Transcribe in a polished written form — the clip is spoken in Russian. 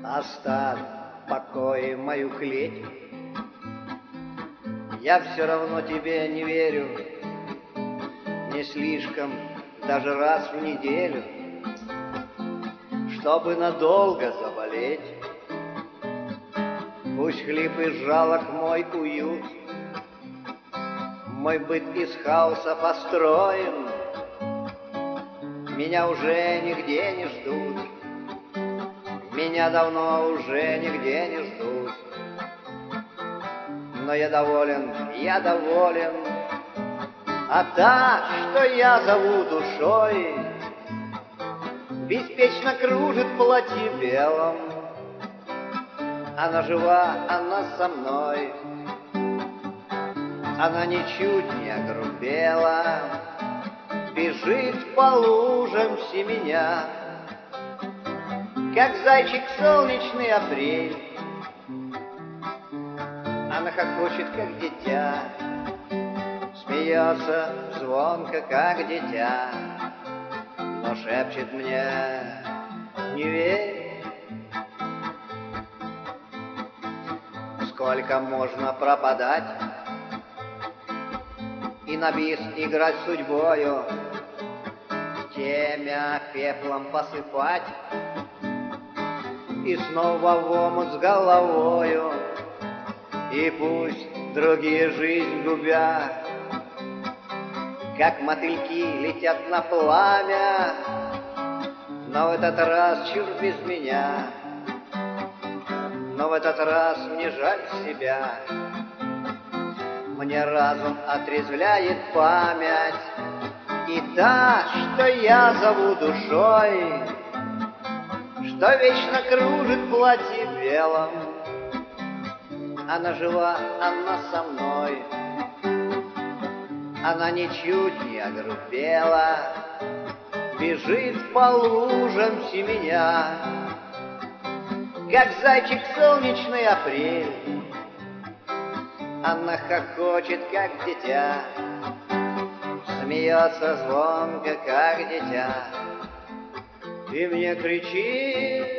Оставь в покое мою клеть. Я все равно тебе не верю, не слишком, даже раз в неделю, чтобы надолго заболеть. Пусть хлип и жалок мой уют, мой быт из хаоса построен, меня уже нигде не ждут, меня давно уже нигде не ждут. Но я доволен, а та, что я зову душой, беспечно кружит в платье белом. Она жива, она со мной, она ничуть не огрубела, бежит по лужам семеня, как зайчик солнечный апрель. Она хохочет, как дитя, смеется звонко, как дитя, но шепчет мне: не верь. Сколько можно пропадать и на бис играть судьбою, темя пеплом посыпать и снова в омут с головою. И пусть другие жизнь губя, как мотыльки летят на пламя, но в этот раз чур без меня, но в этот раз мне жаль себя. Мне разум отрезвляет память, и та, что я зову душой, что вечно кружит в платье белом. Она жива, она со мной, она ничуть не огрубела, бежит по лужам семеня, как зайчик солнечный апрель. Она хохочет, как дитя, смеется звонко, как дитя, и мне кричит: